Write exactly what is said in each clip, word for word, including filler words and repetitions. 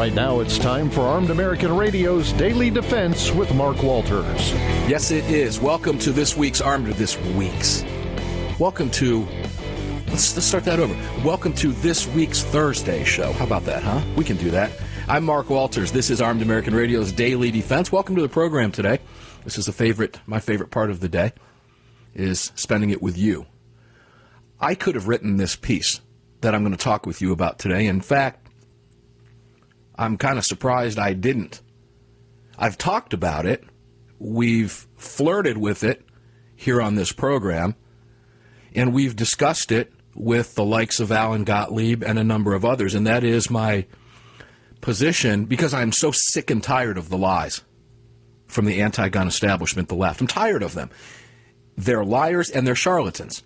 Right now, it's time for Armed American Radio's Daily Defense with Mark Walters. Yes, it is. Welcome to this week's Armed, this week's. Welcome to, let's, let's start that over. Welcome to this week's Thursday show. How about that, huh? We can do that. I'm Mark Walters. This is Armed American Radio's Daily Defense. Welcome to the program today. This is the favorite, my favorite part of the day, is spending it with you. I could have written this piece that I'm going to talk with you about today. In fact, I'm kind of surprised I didn't. I've talked about it. We've flirted with it here on this program, and we've discussed it with the likes of Alan Gottlieb and a number of others, and that is my position because I'm so sick and tired of the lies from the anti-gun establishment, the left. I'm tired of them. They're liars and they're charlatans.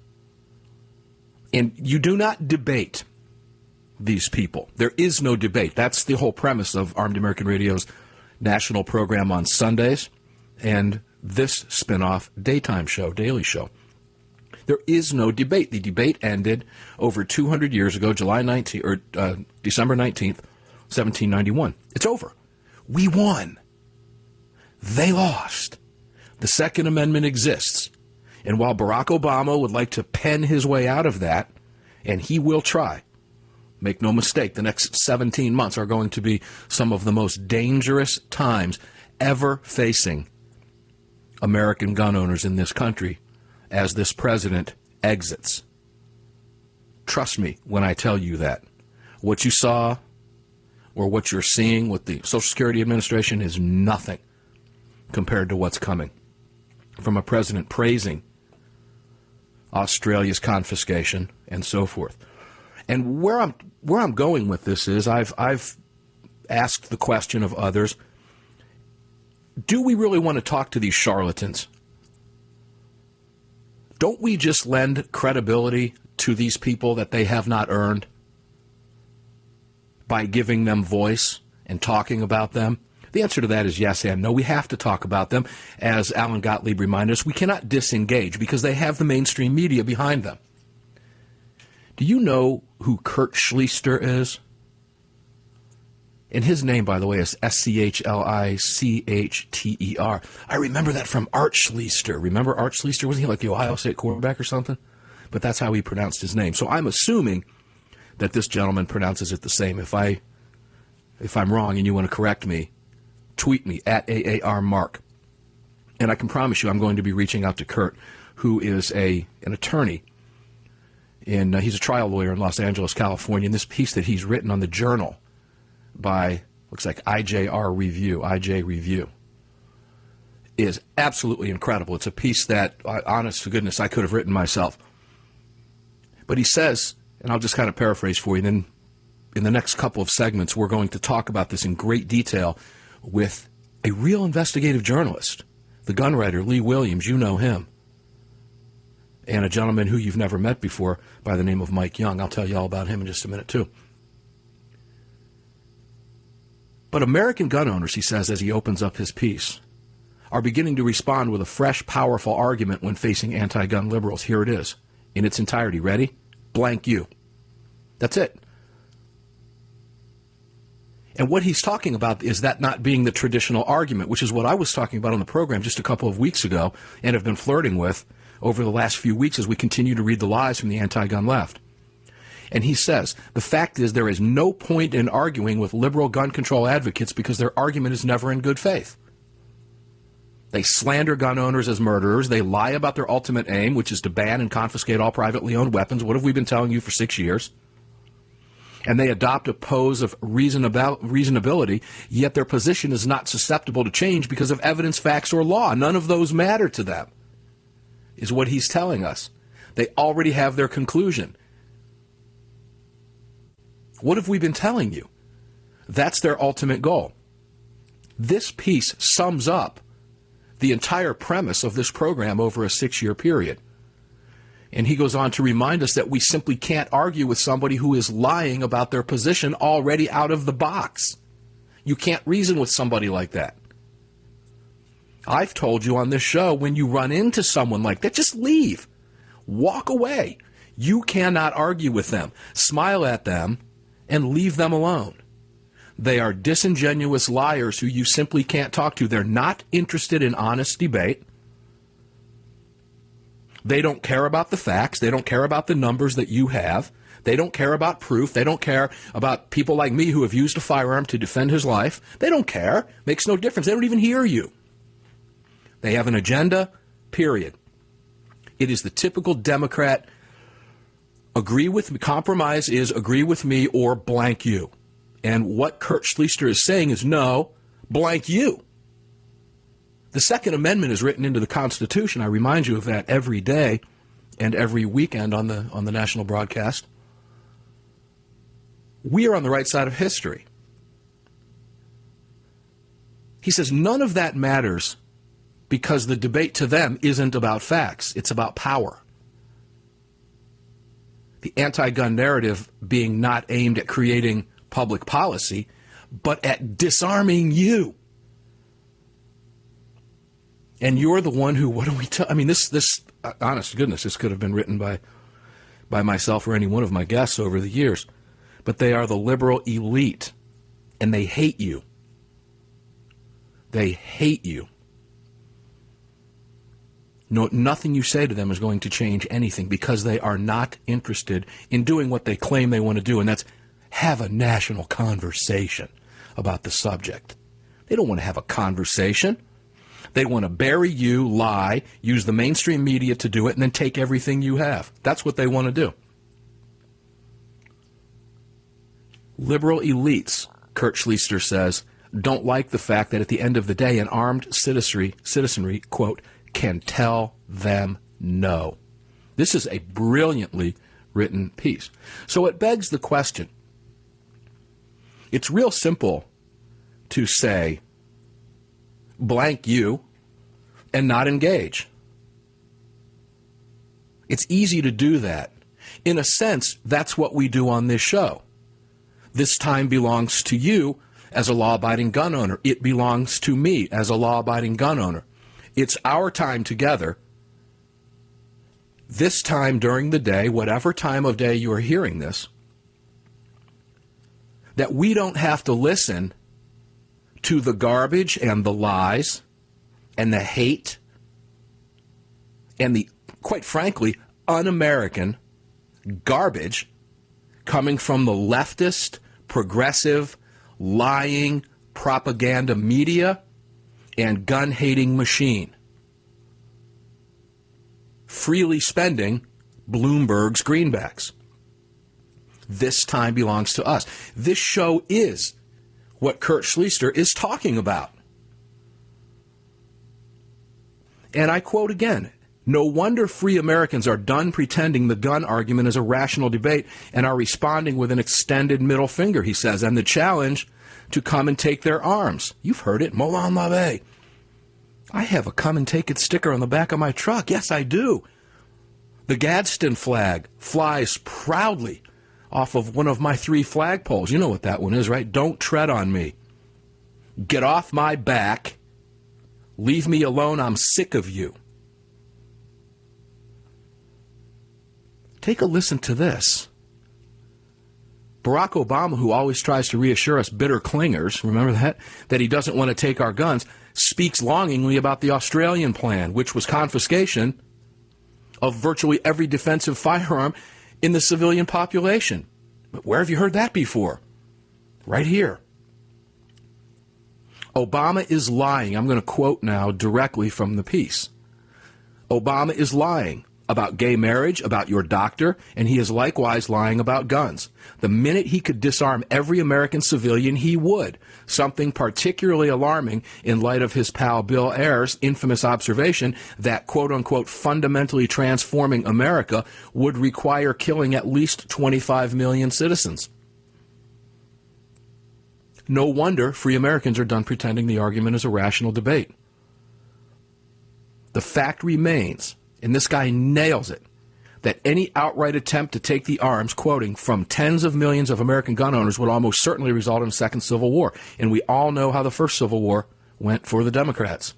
And you do not debate these people. There is no debate. That's the whole premise of Armed American Radio's national program on Sundays and this spinoff daytime show, daily show. There is no debate. The debate ended over two hundred years ago, July nineteenth or uh, December nineteenth, seventeen ninety-one. It's over. We won. They lost. The Second Amendment exists. And while Barack Obama would like to pen his way out of that, and he will try, make no mistake, the next seventeen months are going to be some of the most dangerous times ever facing American gun owners in this country as this president exits. Trust me when I tell you that. What you saw or what you're seeing with the Social Security Administration is nothing compared to what's coming from a president praising Australia's confiscation and so forth. And where I'm where I'm going with this is I've I've asked the question of others, do we really want to talk to these charlatans? Don't we just lend credibility to these people that they have not earned by giving them voice and talking about them? The answer to that is yes and no. We have to talk about them. As Alan Gottlieb reminded us, we cannot disengage because they have the mainstream media behind them. Do you know who Kurt Schlichter is? And his name, by the way, is S C H L I C H T E R. I remember that from Art Schlichter. Remember Art Schlichter? Wasn't he like the Ohio State quarterback or something? But that's how he pronounced his name. So I'm assuming that this gentleman pronounces it the same. If, I, if I'm wrong and you want to correct me, tweet me at A A R Mark. And I can promise you I'm going to be reaching out to Kurt, who is a an attorney. And uh, he's a trial lawyer in Los Angeles, California. And this piece that he's written on the Journal by, looks like I J R Review, I J Review, is absolutely incredible. It's a piece that, uh, honest to goodness, I could have written myself. But he says, and I'll just kind of paraphrase for you, then in the next couple of segments, we're going to talk about this in great detail with a real investigative journalist, the gun writer, Lee Williams. You know him. And a gentleman who you've never met before by the name of Mike Young. I'll tell you all about him in just a minute, too. But American gun owners, he says as he opens up his piece, are beginning to respond with a fresh, powerful argument when facing anti-gun liberals. Here it is, in its entirety. Ready? Blank you. That's it. And what he's talking about is that not being the traditional argument, which is what I was talking about on the program just a couple of weeks ago and have been flirting with over the last few weeks as we continue to read the lies from the anti-gun left. And he says, the fact is there is no point in arguing with liberal gun control advocates because their argument is never in good faith. They slander gun owners as murderers. They lie about their ultimate aim, which is to ban and confiscate all privately owned weapons. What have we been telling you for six years? And they adopt a pose of reasonab- reasonability, yet their position is not susceptible to change because of evidence, facts, or law. None of those matter to them, is what he's telling us. They already have their conclusion. What have we been telling you? That's their ultimate goal. This piece sums up the entire premise of this program over a six-year period. And he goes on to remind us that we simply can't argue with somebody who is lying about their position already out of the box. You can't reason with somebody like that. I've told you on this show, when you run into someone like that, just leave. Walk away. You cannot argue with them. Smile at them and leave them alone. They are disingenuous liars who you simply can't talk to. They're not interested in honest debate. They don't care about the facts. They don't care about the numbers that you have. They don't care about proof. They don't care about people like me who have used a firearm to defend his life. They don't care. Makes no difference. They don't even hear you. They have an agenda, period. It is the typical Democrat, agree with me, compromise is agree with me or blank you. And what Kurt Schlichter is saying is no, blank you. The Second Amendment is written into the Constitution. I remind you of that every day and every weekend on the on the national broadcast. We are on the right side of history. He says none of that matters because the debate to them isn't about facts. It's about power. The anti-gun narrative being not aimed at creating public policy, but at disarming you. And you're the one who, what do we tell? I mean, this, this, uh, honest to goodness, this could have been written by, by myself or any one of my guests over the years. But they are the liberal elite, and they hate you. They hate you. No, nothing you say to them is going to change anything because they are not interested in doing what they claim they want to do, and that's have a national conversation about the subject. They don't want to have a conversation. They want to bury you, lie, use the mainstream media to do it, and then take everything you have. That's what they want to do. Liberal elites, Kurt Schlichter says, don't like the fact that at the end of the day, an armed citizenry, citizenry, quote, can tell them no. This is a brilliantly written piece. So it begs the question. It's real simple to say blank you and not engage. It's easy to do that. In a sense, that's what we do on this show. This time belongs to you as a law-abiding gun owner. It belongs to me as a law-abiding gun owner. It's our time together. This time during the day, whatever time of day you are hearing this, that we don't have to listen to the garbage and the lies and the hate and the, quite frankly, un-American garbage coming from the leftist, progressive, lying propaganda media and gun-hating machine. Freely spending Bloomberg's greenbacks. This time belongs to us. This show is what Kurt Schlichter is talking about. And I quote again, no wonder free Americans are done pretending the gun argument is a rational debate and are responding with an extended middle finger, he says, and the challenge to come and take their arms. You've heard it, Molon Labe. I have a come and take it sticker on the back of my truck. Yes, I do. The Gadsden flag flies proudly off of one of my three flagpoles. You know what that one is, right? Don't tread on me. Get off my back. Leave me alone. I'm sick of you. Take a listen to this. Barack Obama, who always tries to reassure us bitter clingers, remember that, that he doesn't want to take our guns, speaks longingly about the Australian plan, which was confiscation of virtually every defensive firearm in the civilian population. But where have you heard that before? Right here. Obama is lying. I'm going to quote now directly from the piece. Obama is lying about gay marriage, about your doctor, and he is likewise lying about guns. The minute he could disarm every American civilian, he would. Something particularly alarming in light of his pal Bill Ayer's infamous observation that, quote-unquote, fundamentally transforming America would require killing at least twenty-five million citizens. No wonder free Americans are done pretending the argument is a rational debate. The fact remains, and this guy nails it, that any outright attempt to take the arms, quoting, from tens of millions of American gun owners would almost certainly result in a second civil war. And we all know how the first civil war went for the Democrats.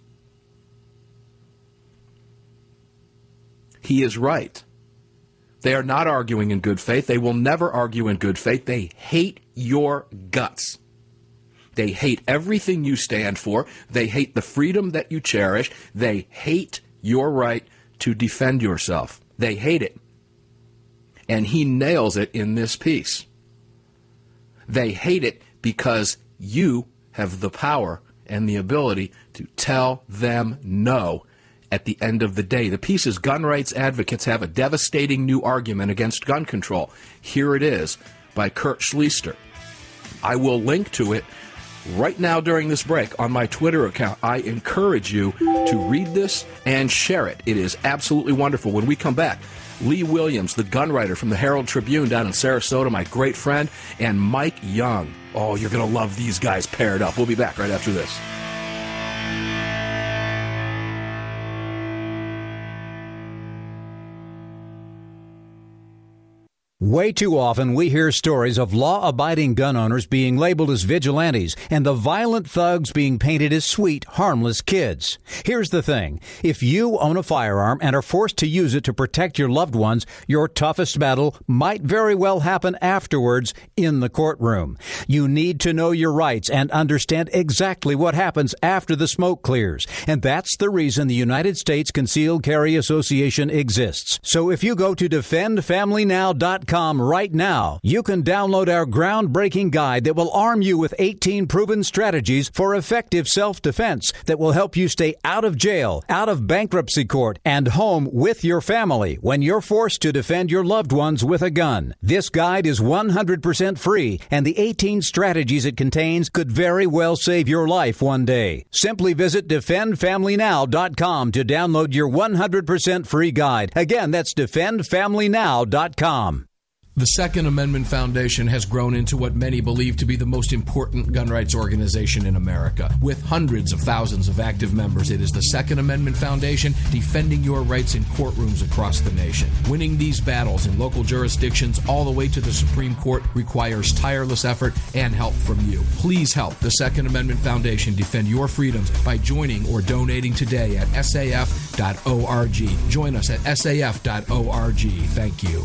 He is right. They are not arguing in good faith. They will never argue in good faith. They hate your guts. They hate everything you stand for. They hate the freedom that you cherish. They hate your right to defend yourself. They hate it. And he nails it in this piece. They hate it because you have the power and the ability to tell them no at the end of the day. The piece is Gun Rights Advocates Have a Devastating New Argument Against Gun Control. Here it is by Kurt Schlichter. I will link to it right now during this break on my Twitter account. I encourage you to read this and share it. It is absolutely wonderful. When we come back, Lee Williams, the gun writer from the Herald Tribune down in Sarasota, my great friend, and Mike Young. Oh, you're going to love these guys paired up. We'll be back right after this. Way too often we hear stories of law-abiding gun owners being labeled as vigilantes and the violent thugs being painted as sweet, harmless kids. Here's the thing. If you own a firearm and are forced to use it to protect your loved ones, your toughest battle might very well happen afterwards in the courtroom. You need to know your rights and understand exactly what happens after the smoke clears. And that's the reason the United States Concealed Carry Association exists. So if you go to defend family now dot com right now, you can download our groundbreaking guide that will arm you with eighteen proven strategies for effective self-defense that will help you stay out of jail, out of bankruptcy court, and home with your family when you're forced to defend your loved ones with a gun. This guide is one hundred percent free, and the eighteen strategies it contains could very well save your life one day. Simply visit defend family now dot com to download your one hundred percent free guide. Again, that's defend family now dot com. The Second Amendment Foundation has grown into what many believe to be the most important gun rights organization in America. With hundreds of thousands of active members, it is the Second Amendment Foundation defending your rights in courtrooms across the nation. Winning these battles in local jurisdictions all the way to the Supreme Court requires tireless effort and help from you. Please help the Second Amendment Foundation defend your freedoms by joining or donating today at S A F dot org. Join us at S A F dot org. Thank you.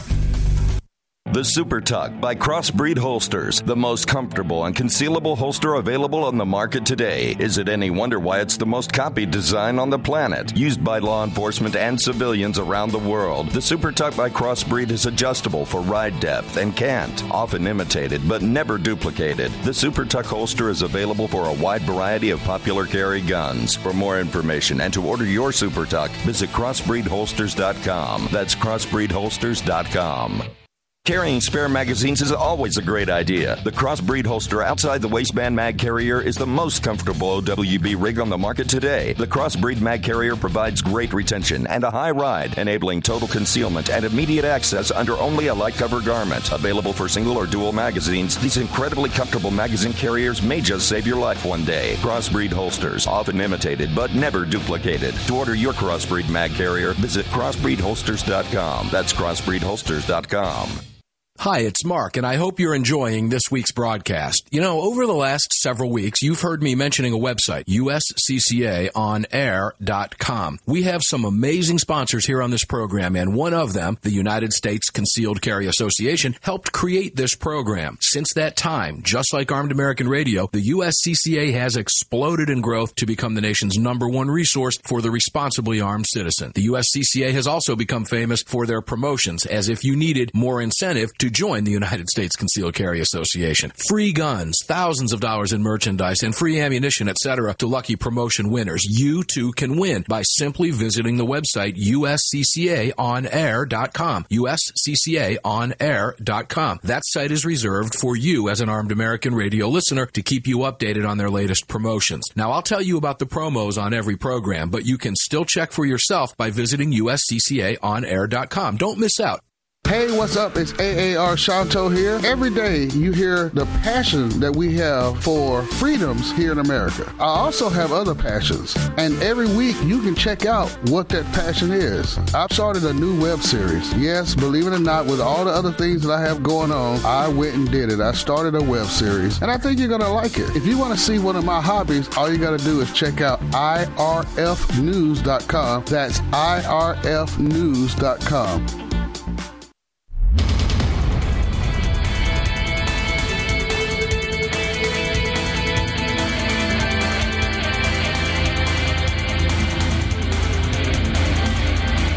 The Super Tuck by Crossbreed Holsters, the most comfortable and concealable holster available on the market today. Is it any wonder why it's the most copied design on the planet? Used by law enforcement and civilians around the world, the Super Tuck by Crossbreed is adjustable for ride depth and cant, often imitated but never duplicated. The Super Tuck holster is available for a wide variety of popular carry guns. For more information and to order your Super Tuck, visit crossbreed holsters dot com. That's crossbreed holsters dot com. Carrying spare magazines is always a great idea. The Crossbreed holster outside the waistband mag carrier is the most comfortable O W B rig on the market today. The Crossbreed mag carrier provides great retention and a high ride, enabling total concealment and immediate access under only a light cover garment. Available for single or dual magazines, these incredibly comfortable magazine carriers may just save your life one day. Crossbreed holsters, often imitated but never duplicated. To order your Crossbreed mag carrier, visit crossbreed holsters dot com. That's crossbreed holsters dot com. Hi, it's Mark, and I hope you're enjoying this week's broadcast. You know, over the last several weeks, you've heard me mentioning a website, U S C C A on air dot com. We have some amazing sponsors here on this program, and one of them, the United States Concealed Carry Association, helped create this program. Since that time, just like Armed American Radio, the U S C C A has exploded in growth to become the nation's number one resource for the responsibly armed citizen. The U S C C A has also become famous for their promotions, as if you needed more incentive to join the United States Concealed Carry Association. Free guns, thousands of dollars in merchandise, and free ammunition, et cetera to lucky promotion winners. You too can win by simply visiting the website U S C C A on air dot com. U S C C A on air dot com. That site is reserved for you as an Armed American Radio listener to keep you updated on their latest promotions. Now, I'll tell you about the promos on every program, but you can still check for yourself by visiting U S C C A on air dot com. Don't miss out. Hey, what's up? It's A A R Shanto here. Every day you hear the passion that we have for freedoms here in America. I also have other passions, and every week you can check out what that passion is. I've started a new web series. Yes, believe it or not, with all the other things that I have going on, I went and did it. I started a web series, and I think you're going to like it. If you want to see one of my hobbies, all you got to do is check out I R F news dot com. That's I R F news dot com.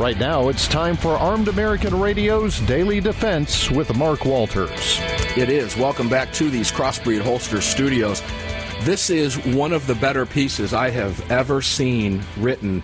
Right now, it's time for Armed American Radio's Daily Defense with Mark Walters. It is. Welcome back to these Crossbreed Holster studios. This is one of the better pieces I have ever seen written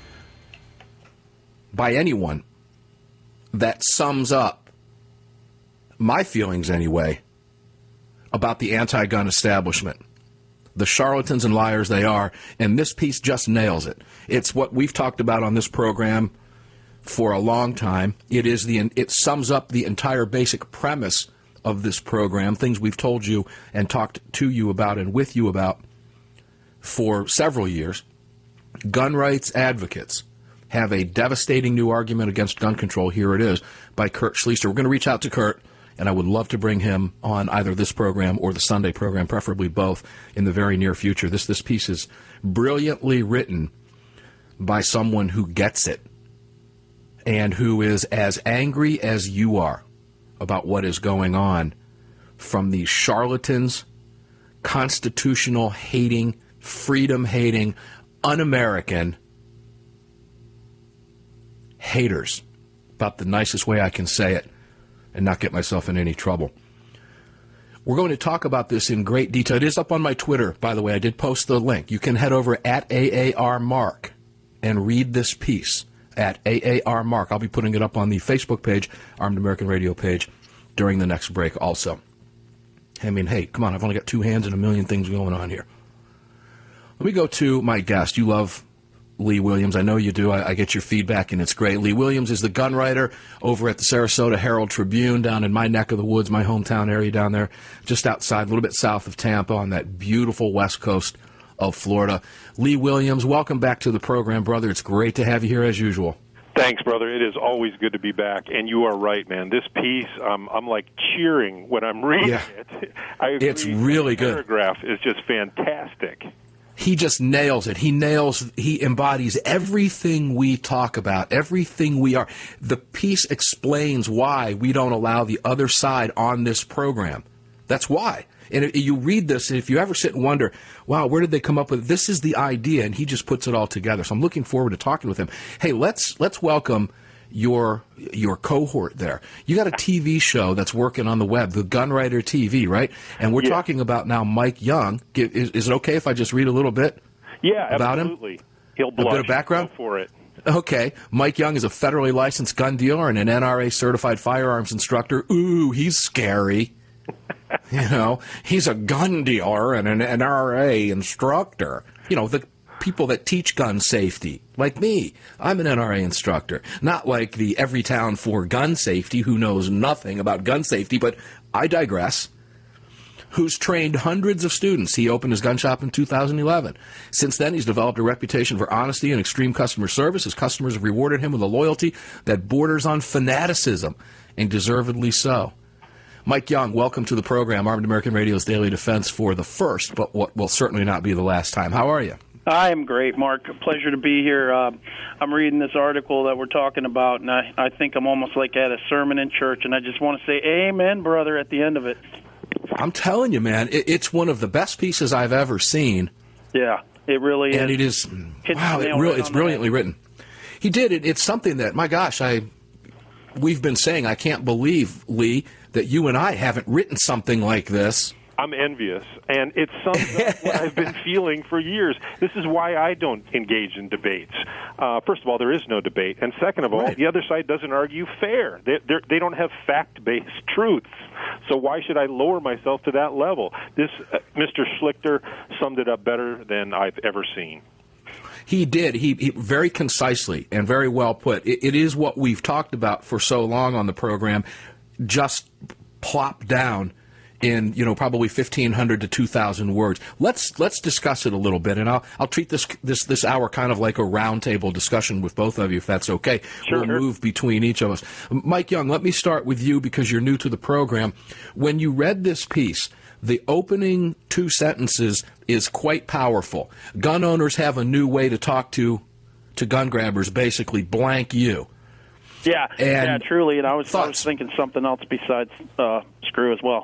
by anyone that sums up my feelings, anyway, about the anti-gun establishment. The charlatans and liars they are, and this piece just nails it. It's what we've talked about on this program for a long time. It is the it sums up the entire basic premise of this program, things we've told you and talked to you about and with you about for several years. Gun rights advocates have a devastating new argument against gun control. Here it is by Kurt Schlichter. We're going to reach out to Kurt, and I would love to bring him on either this program or the Sunday program, preferably both, in the very near future. This this piece is brilliantly written by someone who gets it and who is as angry as you are about what is going on from these charlatans, constitutional-hating, freedom-hating, un-American haters, about the nicest way I can say it and not get myself in any trouble. We're going to talk about this in great detail. It is up on my Twitter, by the way. I did post the link. You can head over at A A R Mark and read this piece at A A R Mark. I'll be putting it up on the Facebook page, Armed American Radio page, during the next break also. I mean, hey, come on, I've only got two hands and a million things going on here. Let me go to my guest. You love Lee Williams. I know you do. I, I get your feedback, and it's great. Lee Williams is the gun writer over at the Sarasota Herald Tribune down in my neck of the woods, my hometown area down there, just outside, a little bit south of Tampa on that beautiful west coast of Florida. Lee Williams, welcome back to the program, brother. It's great to have you here as usual. Thanks, brother. It is always good to be back, and you are right, man. This piece, um, I'm like cheering when I'm reading yeah. it. I agree. It's really good. The paragraph is just fantastic. He just nails it. He nails, he embodies everything we talk about, everything we are. The piece explains why we don't allow the other side on this program. That's why. And if you read this, and if you ever sit and wonder, wow, where did they come up with it? This is the idea, and he just puts it all together. So I'm looking forward to talking with him. Hey, let's let's welcome your your cohort there. You got a T V show that's working on the web, the Gun Writer T V, right? And we're yeah. talking about now Mike Young. Is, is it okay if I just read a little bit yeah, about absolutely. him? He'll blush. A bit of background? Go for it. Okay. Mike Young is a federally licensed gun dealer and an N R A-certified firearms instructor. Ooh, he's scary. You know, he's a gun dealer and an N R A instructor. You know, the people that teach gun safety, like me. I'm an N R A instructor, not like the Everytown for Gun Safety who knows nothing about gun safety, but I digress, who's trained hundreds of students. He opened his gun shop in two thousand eleven. Since then, he's developed a reputation for honesty and extreme customer service. His customers have rewarded him with a loyalty that borders on fanaticism, and deservedly so. Mike Young, welcome to the program, Armed American Radio's Daily Defense, for the first, but what will certainly not be the last time. How are you? I am great, Mark. A pleasure to be here. Uh, I'm reading this article that we're talking about, and I, I think I'm almost like at a sermon in church, and I just want to say amen, brother, at the end of it. I'm telling you, man, it, it's one of the best pieces I've ever seen. Yeah, it really is. And it is, Hits wow, it really, right it's brilliantly written. He did it. It's something that, my gosh, I we've been saying, I can't believe, Lee, that you and I haven't written something like this. I'm envious, and it sums up what I've been feeling for years. This is why I don't engage in debates. Uh, first of all, there is no debate, and second of all, right. the other side doesn't argue fair. They they don't have fact-based truths. So why should I lower myself to that level? This uh, Mister Schlichter summed it up better than I've ever seen. He did. He, he very concisely and very well put. It, it is what we've talked about for so long on the program, just plopped down in, you know, probably fifteen hundred to two thousand words. Let's let's discuss it a little bit, and I'll I'll treat this this this hour kind of like a roundtable discussion with both of you, if that's okay. Sure. We'll move between each of us. Mike Young, let me start with you because you're new to the program. When you read this piece, the opening two sentences is quite powerful. Gun owners have a new way to talk to to gun grabbers, basically blank you. Yeah, and yeah, truly. And I was, I was thoughts? thinking something else besides uh, screw as well.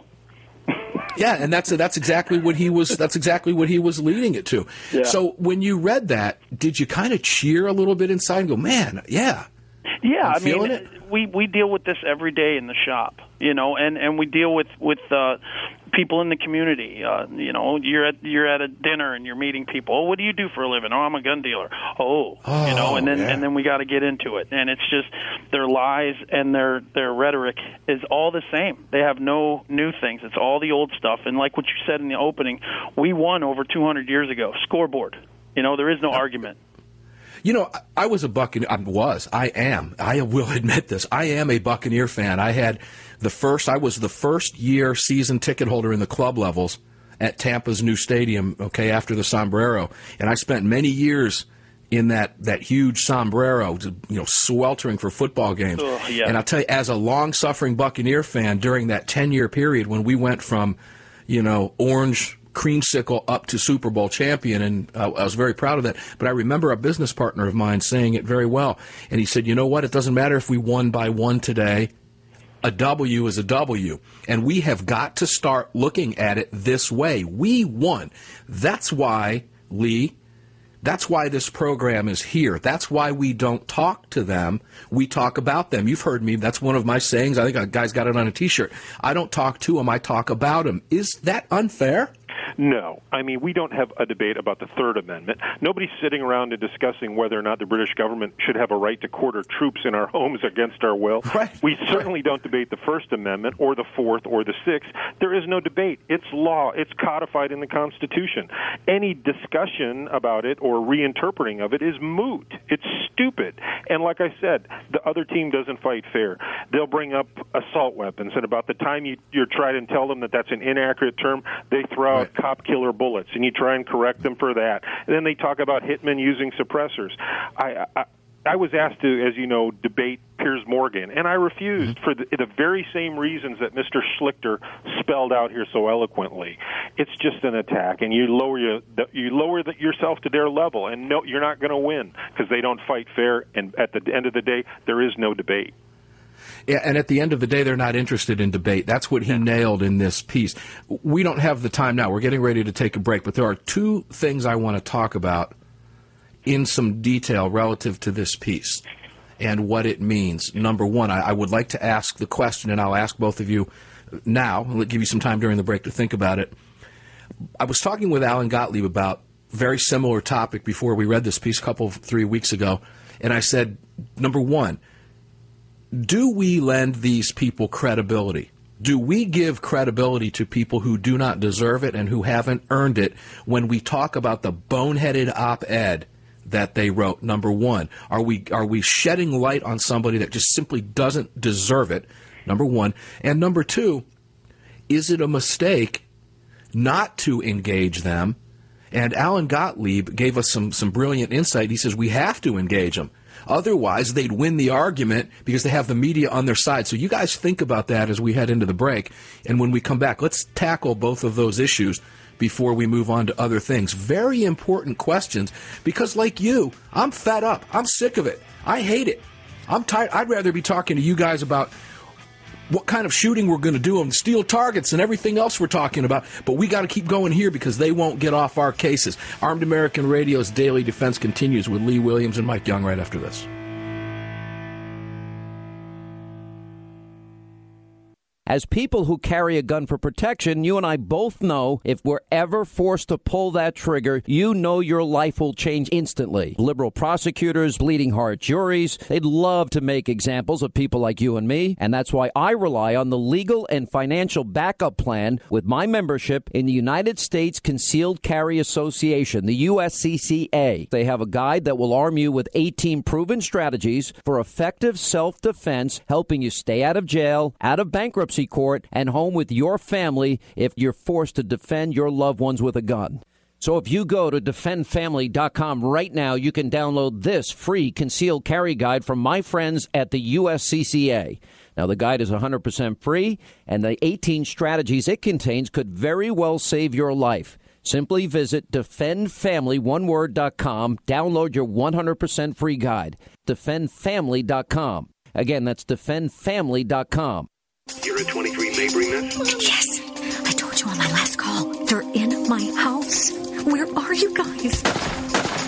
Yeah, and that's that's exactly what he was. That's exactly what he was leading it to. Yeah. So when you read that, did you kind of cheer a little bit inside and go, "Man, yeah"? Yeah, I'm I feeling mean, it. we we deal with this every day in the shop, you know, and, and we deal with with uh, people in the community. Uh, you know, you're at you're at a dinner and you're meeting people. Oh, what do you do for a living? Oh, I'm a gun dealer. Oh, oh you know, and then yeah. and then we got to get into it. And it's just their lies and their their rhetoric is all the same. They have no new things. It's all the old stuff. And like what you said in the opening, we won over two hundred years ago. Scoreboard. You know, there is no argument. You know, I was a Buccaneer. I was. I am. I will admit this. I am a Buccaneer fan. I had the first. I was the first year season ticket holder in the club levels at Tampa's new stadium. Okay, after the sombrero, and I spent many years in that that huge sombrero, you know, sweltering for football games. Oh, yeah. And I'll tell you, as a long-suffering Buccaneer fan, during that ten-year period when we went from, you know, orange creamsicle up to Super Bowl champion, and uh, I was very proud of that. But I remember a business partner of mine saying it very well, and he said, you know what, it doesn't matter if we won by one today, a W is a W, and we have got to start looking at it this way. We won. That's why, Lee, that's why this program is here. That's why we don't talk to them. We talk about them. You've heard me. That's one of my sayings. I think a guy's got it on a T-shirt. I don't talk to them. I talk about them. Is that unfair? No. I mean, we don't have a debate about the Third Amendment. Nobody's sitting around and discussing whether or not the British government should have a right to quarter troops in our homes against our will. Right. We certainly don't debate the First Amendment or the Fourth or the Sixth. There is no debate. It's law. It's codified in the Constitution. Any discussion about it or reinterpreting of it is moot. It's stupid. And like I said, the other team doesn't fight fair. They'll bring up assault weapons, and about the time you, you try to tell them that that's an inaccurate term, they throw out Right. cop killer bullets, and you try and correct them for that. And then they talk about hitmen using suppressors. I, I, I was asked to, as you know, debate Piers Morgan, and I refused mm-hmm. for the, the very same reasons that Mister Schlichter spelled out here so eloquently. It's just an attack, and you lower your, you lower the, yourself to their level, and no, you're not going to win because they don't fight fair. And at the end of the day, there is no debate. Yeah, and at the end of the day, they're not interested in debate. That's what he yeah. nailed in this piece. We don't have the time now. We're getting ready to take a break, but there are two things I want to talk about in some detail relative to this piece and what it means. Number one, I, I would like to ask the question, and I'll ask both of you now. I'll give you some time during the break to think about it. I was talking with Alan Gottlieb about a very similar topic before we read this piece a couple, three weeks ago, and I said, number one, do we lend these people credibility? Do we give credibility to people who do not deserve it and who haven't earned it when we talk about the boneheaded op-ed that they wrote? Number one, are we are we shedding light on somebody that just simply doesn't deserve it? Number one. And number two, is it a mistake not to engage them? And Alan Gottlieb gave us some, some brilliant insight. He says we have to engage them. Otherwise, they'd win the argument because they have the media on their side. So you guys think about that as we head into the break. And when we come back, let's tackle both of those issues before we move on to other things. Very important questions because, like you, I'm fed up. I'm sick of it. I hate it. I'm tired. I'd rather be talking to you guys about what kind of shooting we're going to do on steel targets and everything else we're talking about. But we got to keep going here because they won't get off our cases. Armed American Radio's Daily Defense continues with Lee Williams and Mike Young right after this. As people who carry a gun for protection, you and I both know if we're ever forced to pull that trigger, you know your life will change instantly. Liberal prosecutors, bleeding heart juries, they'd love to make examples of people like you and me, and that's why I rely on the legal and financial backup plan with my membership in the United States Concealed Carry Association, the U S C C A. They have a guide that will arm you with eighteen proven strategies for effective self-defense, helping you stay out of jail, out of bankruptcy court, and home with your family if you're forced to defend your loved ones with a gun. So if you go to defend family dot com right now, you can download this free concealed carry guide from my friends at the U S C C A. Now, the guide is one hundred percent free, and the eighteen strategies it contains could very well save your life. Simply visit defend family one word dot com, download your one hundred percent free guide. defend family dot com. Again, that's defend family dot com. You're at twenty-three Mabry, miss? Yes. I told you on my last call. They're in my house. Where are you guys?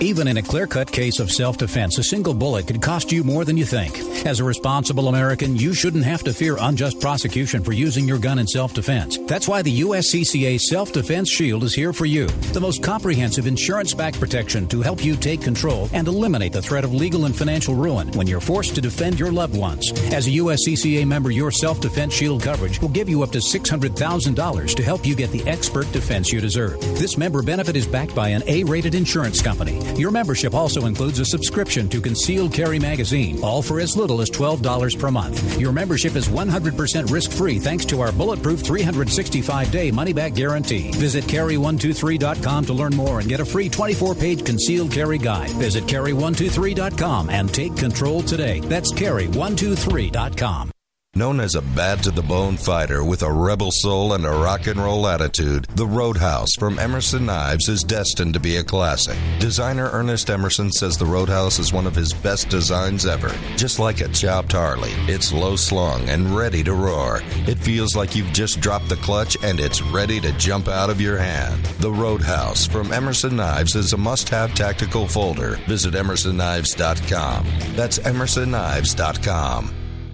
Even in a clear-cut case of self-defense, a single bullet could cost you more than you think. As a responsible American, you shouldn't have to fear unjust prosecution for using your gun in self-defense. That's why the U S C C A Self-Defense Shield is here for you. The most comprehensive insurance-backed protection to help you take control and eliminate the threat of legal and financial ruin when you're forced to defend your loved ones. As a U S C C A member, your Self-Defense Shield coverage will give you up to six hundred thousand dollars to help you get the expert defense you deserve. This member benefit is backed by an A-rated insurance company. Your membership also includes a subscription to Concealed Carry Magazine, all for as little as twelve dollars per month. Your membership is one hundred percent risk-free thanks to our bulletproof three hundred sixty-five day money-back guarantee. Visit carry one two three dot com to learn more and get a free twenty-four page concealed carry guide. Visit carry one two three dot com and take control today. That's carry one two three dot com. Known as a bad-to-the-bone fighter with a rebel soul and a rock and roll attitude, the Roadhouse from Emerson Knives is destined to be a classic. Designer Ernest Emerson says the Roadhouse is one of his best designs ever. Just like a chopped Harley, it's low-slung and ready to roar. It feels like you've just dropped the clutch and it's ready to jump out of your hand. The Roadhouse from Emerson Knives is a must-have tactical folder. Visit emerson knives dot com. That's emerson knives dot com.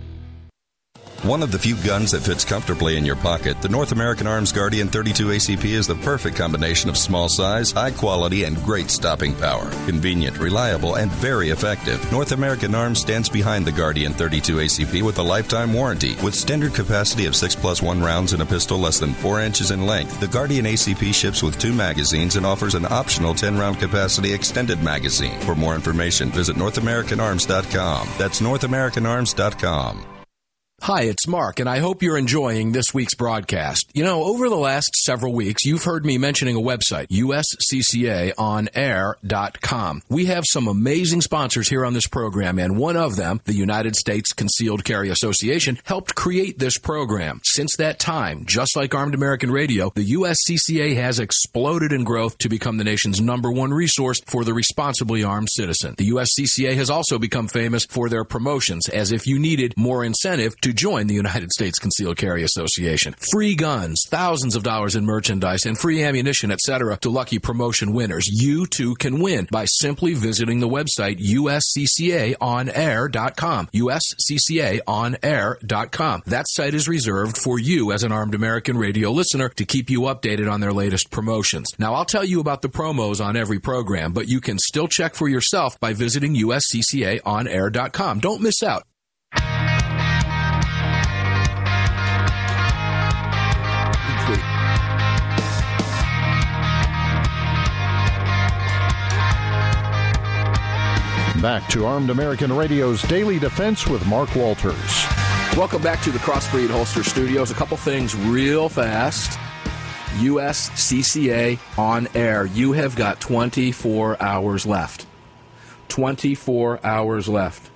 One of the few guns that fits comfortably in your pocket, the North American Arms Guardian thirty-two A C P is the perfect combination of small size, high quality, and great stopping power. Convenient, reliable, and very effective. North American Arms stands behind the Guardian thirty-two A C P with a lifetime warranty. With standard capacity of six plus one rounds in a pistol less than four inches in length, the Guardian A C P ships with two magazines and offers an optional ten round capacity extended magazine. For more information, visit north american arms dot com. That's north american arms dot com. Hi, it's Mark, and I hope you're enjoying this week's broadcast. You know, over the last several weeks, you've heard me mentioning a website, U S C C A on air dot com. We have some amazing sponsors here on this program, and one of them, the United States Concealed Carry Association, helped create this program. Since that time, just like Armed American Radio, the U S C C A has exploded in growth to become the nation's number one resource for the responsibly armed citizen. The U S C C A has also become famous for their promotions, as if you needed more incentive to join the United States Concealed Carry Association. Free guns, thousands of dollars in merchandise, and free ammunition, et cetera to lucky promotion winners. You too can win by simply visiting the website U S C C A on air dot com. U S C C A on air dot com. That site is reserved for you as an Armed American Radio listener to keep you updated on their latest promotions. Now, I'll tell you about the promos on every program, but you can still check for yourself by visiting U S C C A on air dot com. Don't miss out. Back to Armed American Radio's Daily Defense with Mark Walters. Welcome back to the Crossbreed Holster Studios. A couple things real fast. U S C C A on air. You have got twenty-four hours left. twenty-four hours left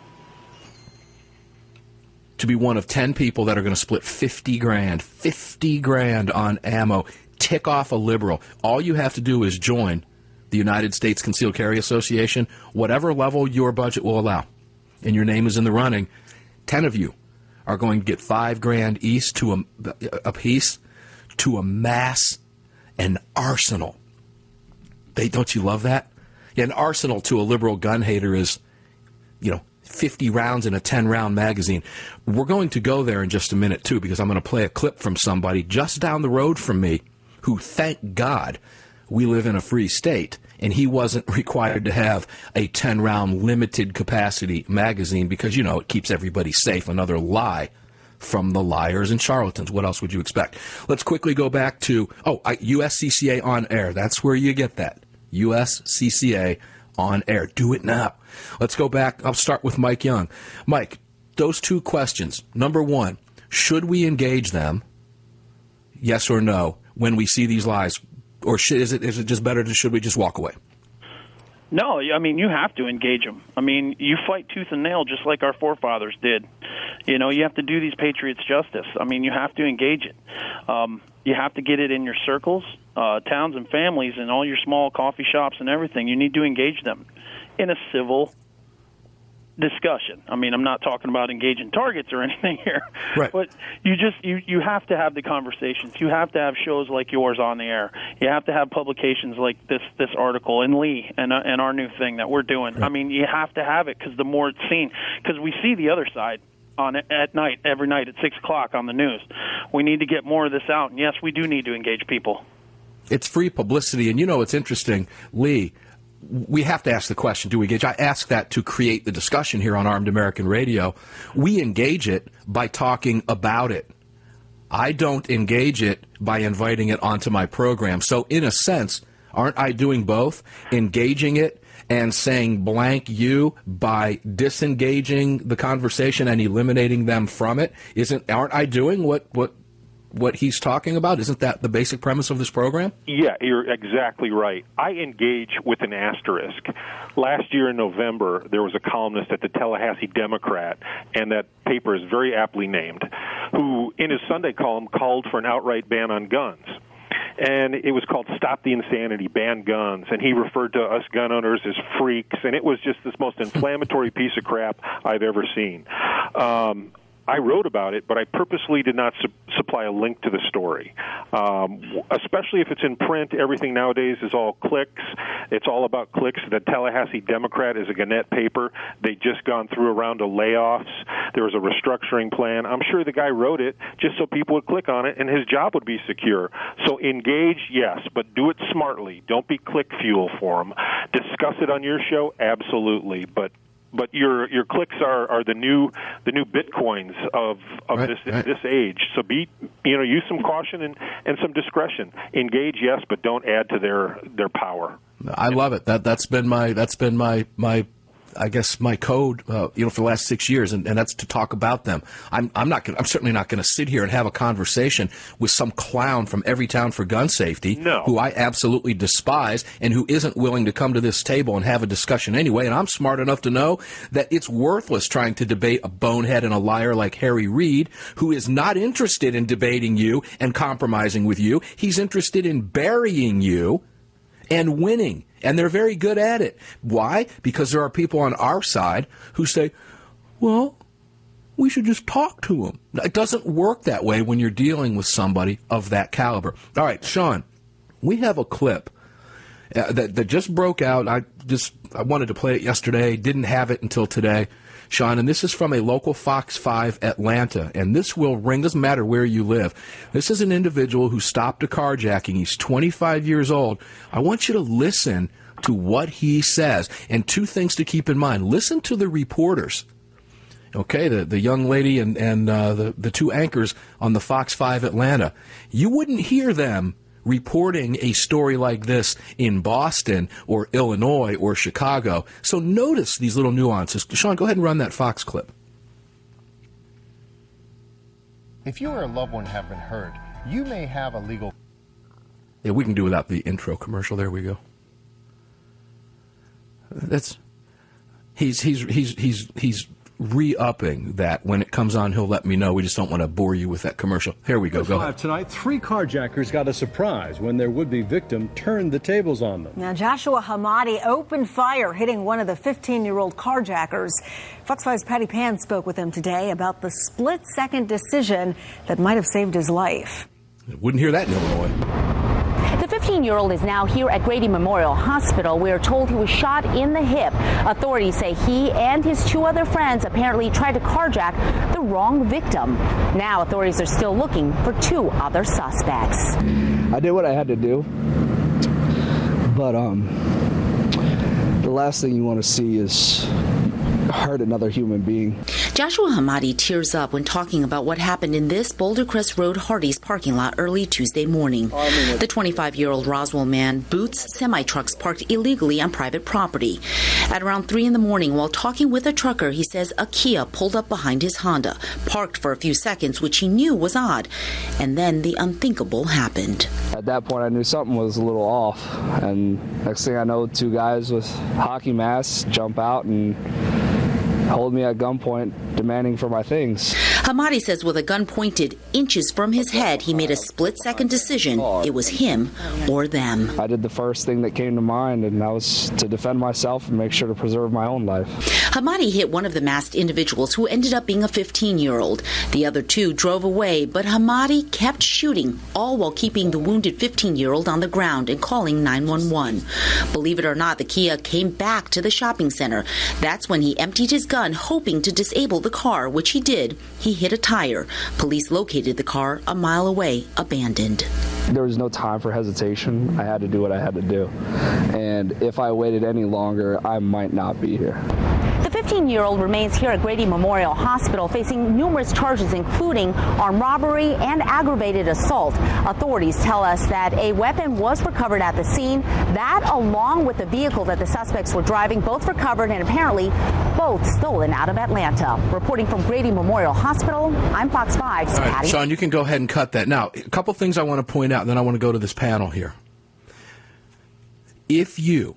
to be one of ten people that are going to split fifty grand. fifty grand on ammo. Tick off a liberal. All you have to do is join the United States Concealed Carry Association, whatever level your budget will allow, and your name is in the running. Ten of you are going to get five grand each to a, a piece to amass an arsenal. They, don't you love that? Yeah, an arsenal to a liberal gun hater is, you know, fifty rounds in a ten round magazine. We're going to go there in just a minute, too, because I'm going to play a clip from somebody just down the road from me who, thank God, we live in a free state, and he wasn't required to have a ten round limited capacity magazine because, you know, it keeps everybody safe. Another lie from the liars and charlatans. What else would you expect? Let's quickly go back to, oh, I, U S C C A on air. That's where you get that. U S C C A on air. Do it now. Let's go back. I'll start with Mike Young. Mike, those two questions. Number one, should we engage them, yes or no, when we see these lies? Or should, is it is it just better to, should we just walk away? No, I mean, you have to engage them. I mean, you fight tooth and nail just like our forefathers did. You know, you have to do these patriots justice. I mean, you have to engage it. Um, you have to get it in your circles, uh, towns and families, and all your small coffee shops and everything. You need to engage them in a civil discussion. I mean, I'm not talking about engaging targets or anything here, right. But you just you, you have to have the conversations. You have to have shows like yours on the air. You have to have publications like this this article and Lee and uh, and our new thing that we're doing. Right. I mean, you have to have it because the more it's seen, because we see the other side on at night every night at six o'clock on the news. We need to get more of this out, and yes, we do need to engage people. It's free publicity, and you know it's interesting, Lee. We have to ask the question, do we engage? I ask that to create the discussion here on Armed American Radio. We engage it by talking about it. I don't engage it by inviting it onto my program. So in a sense, aren't I doing both? Engaging it and saying blank you by disengaging the conversation and eliminating them from it? Isn't aren't I doing what what what he's talking about? Isn't that the basic premise of this program? Yeah, you're exactly right. I engage with an asterisk. Last year in November, there was a columnist at the Tallahassee Democrat, and that paper is very aptly named, who in his Sunday column called for an outright ban on guns. And it was called Stop the Insanity, Ban Guns, and he referred to us gun owners as freaks, and it was just this most inflammatory piece of crap I've ever seen. Um, I wrote about it, but I purposely did not su- supply a link to the story, um, especially if it's in print. Everything nowadays is all clicks. It's all about clicks. The Tallahassee Democrat is a Gannett paper. They just gone through a round of layoffs. There was a restructuring plan. I'm sure the guy wrote it just so people would click on it and his job would be secure. So engage, yes, but do it smartly. Don't be click fuel for them. Discuss it on your show, absolutely, but But your your clicks are, are the new the new bitcoins of of right, this right. this age. So be you know use some caution and, and some discretion. Engage, yes, but don't add to their their power. I love it. That that's been my that's been my my I guess my code uh, you know for the last six years, and, and that's to talk about them. I'm I'm not gonna, I'm certainly not going to sit here and have a conversation with some clown from Everytown for Gun Safety, no. who I absolutely despise and who isn't willing to come to this table and have a discussion anyway. And I'm smart enough to know that it's worthless trying to debate a bonehead and a liar like Harry Reid, who is not interested in debating you and compromising with you. He's interested in burying you and winning. And they're very good at it. Why? Because there are people on our side who say, well, we should just talk to them. It doesn't work that way when you're dealing with somebody of that caliber. All right, Sean, we have a clip uh, that, that just broke out. I just I wanted to play it yesterday, didn't have it until today, Sean, and this is from a local Fox five Atlanta, and this will ring, doesn't matter where you live. This is an individual who stopped a carjacking. He's twenty-five years old. I want you to listen to what he says, and two things to keep in mind. Listen to the reporters, okay, the, the young lady and, and uh, the, the two anchors on the Fox five Atlanta. You wouldn't hear them reporting a story like this in Boston or Illinois or Chicago. So notice these little nuances. Sean, go ahead and run that Fox clip. If you or a loved one have been hurt, you may have a legal... Yeah, we can do without the intro commercial. There we go. That's he's he's he's he's he's re-upping that. When it comes on, he'll let me know. We just don't want to bore you with that commercial. Here we go. Go ahead. Tonight, three carjackers got a surprise when their would-be victim turned the tables on them. Now, Joshua Hamadi opened fire, hitting one of the fifteen-year-old carjackers. Fox five's Patty Pan spoke with him today about the split-second decision that might have saved his life. Wouldn't hear that in Illinois. The fifteen-year-old is now here at Grady Memorial Hospital. We are told he was shot in the hip. Authorities say he and his two other friends apparently tried to carjack the wrong victim. Now authorities are still looking for two other suspects. I did what I had to do, but um, the last thing you want to see is hurt another human being. Joshua Hamadi tears up when talking about what happened in this Boulder Crest Road Hardee's parking lot early Tuesday morning. The twenty-five-year-old Roswell man boots semi-trucks parked illegally on private property. At around three in the morning, while talking with a trucker, he says a Kia pulled up behind his Honda, parked for a few seconds, which he knew was odd. And then the unthinkable happened. At that point, I knew something was a little off. And next thing I know, two guys with hockey masks jump out and hold me at gunpoint, demanding for my things. Hamadi says with a gun pointed inches from his head, he made a split-second decision. It was him or them. I did the first thing that came to mind, and that was to defend myself and make sure to preserve my own life. Hamadi hit one of the masked individuals, who ended up being a fifteen-year-old. The other two drove away, but Hamadi kept shooting, all while keeping the wounded fifteen-year-old on the ground and calling nine one one. Believe it or not, the Kia came back to the shopping center. That's when he emptied his gun, hoping to disable the car, which he did. He hit a tire. Police located the car a mile away, abandoned. There was no time for hesitation. I had to do what I had to do. And if I waited any longer, I might not be here. The fifteen-year-old remains here at Grady Memorial Hospital facing numerous charges, including armed robbery and aggravated assault. Authorities tell us that a weapon was recovered at the scene. That, along with the vehicle that the suspects were driving, both recovered and apparently both stolen out of Atlanta. Reporting from Grady Memorial Hospital, I'm Fox five's All right, Patty. Sean, you can go ahead and cut that. Now, a couple things I want to point out, and then I want to go to this panel here. If you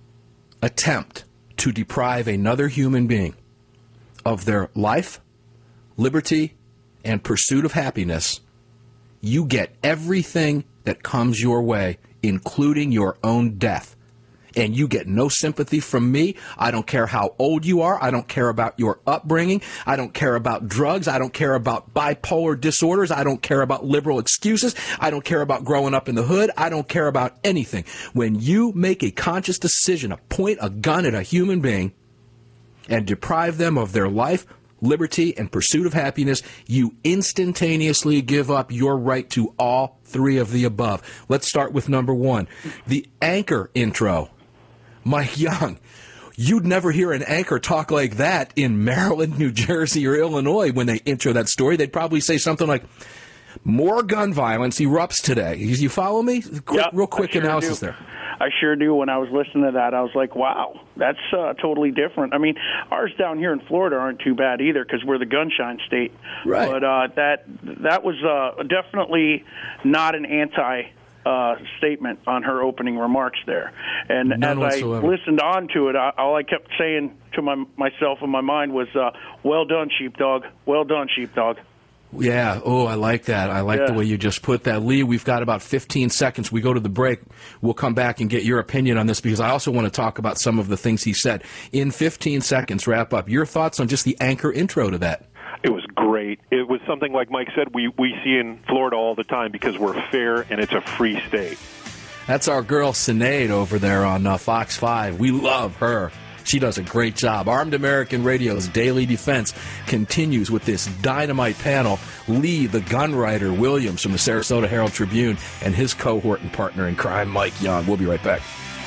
attempt to deprive another human being of their life, liberty, and pursuit of happiness, you get everything that comes your way, including your own death. And you get no sympathy from me. I don't care how old you are. I don't care about your upbringing. I don't care about drugs. I don't care about bipolar disorders. I don't care about liberal excuses. I don't care about growing up in the hood. I don't care about anything. When you make a conscious decision to point a gun at a human being and deprive them of their life, liberty, and pursuit of happiness, you instantaneously give up your right to all three of the above. Let's start with number one, the anchor intro. Mike Young, you'd never hear an anchor talk like that in Maryland, New Jersey, or Illinois when they intro that story. They'd probably say something like, more gun violence erupts today. You follow me? Quick, yep, real quick sure analysis do. there. I sure do. When I was listening to that, I was like, wow, that's uh, totally different. I mean, ours down here in Florida aren't too bad either because we're the gunshine state. Right. But uh, that that was uh, definitely not an anti uh, statement on her opening remarks there. And None as whatsoever. I listened on to it, I, all I kept saying to my, myself in my mind was, uh, well done, sheepdog. Well done, sheepdog. Yeah. Oh, I like that. I like Yeah. the way you just put that. Lee, we've got about fifteen seconds. We go to the break. We'll come back and get your opinion on this because I also want to talk about some of the things he said. In fifteen seconds, wrap up. Your thoughts on just the anchor intro to that. It was great. It was something, like Mike said, we, we see in Florida all the time because we're fair and it's a free state. That's our girl, Sinead, over there on uh, Fox five. We love her. She does a great job. Armed American Radio's Daily Defense continues with this dynamite panel. Lee, the gun writer, Williams from the Sarasota Herald Tribune, and his cohort and partner in crime, Mike Young. We'll be right back.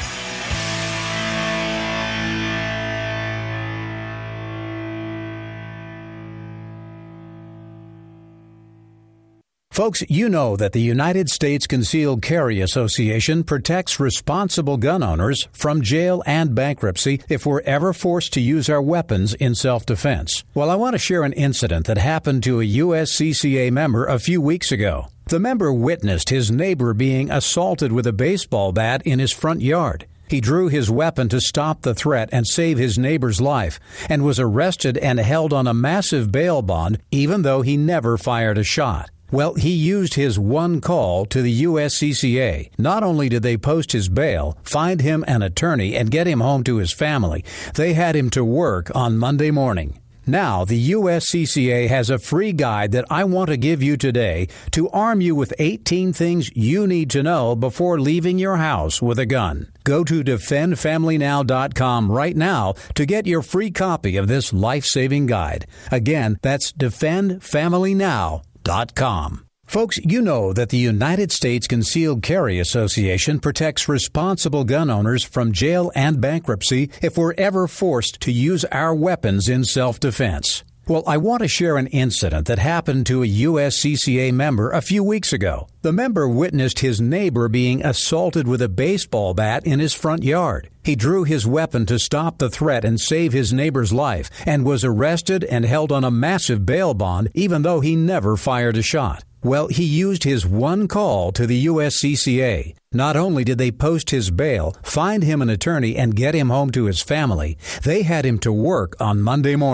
Folks, you know that the United States Concealed Carry Association protects responsible gun owners from jail and bankruptcy if we're ever forced to use our weapons in self-defense. Well, I want to share an incident that happened to a U S C C A member a few weeks ago. The member witnessed his neighbor being assaulted with a baseball bat in his front yard. He drew his weapon to stop the threat and save his neighbor's life and was arrested and held on a massive bail bond even though he never fired a shot. Well, he used his one call to the U S C C A. Not only did they post his bail, find him an attorney, and get him home to his family, they had him to work on Monday morning. Now, the U S C C A has a free guide that I want to give you today to arm you with eighteen things you need to know before leaving your house with a gun. Go to defend family now dot com right now to get your free copy of this life-saving guide. Again, that's defend family now dot com. Folks, you know that the United States Concealed Carry Association protects responsible gun owners from jail and bankruptcy if we're ever forced to use our weapons in self-defense. Well, I want to share an incident that happened to a U S C C A member a few weeks ago. The member witnessed his neighbor being assaulted with a baseball bat in his front yard. He drew his weapon to stop the threat and save his neighbor's life and was arrested and held on a massive bail bond even though he never fired a shot. Well, he used his one call to the U S C C A. Not only did they post his bail, find him an attorney, and get him home to his family, they had him to work on Monday morning.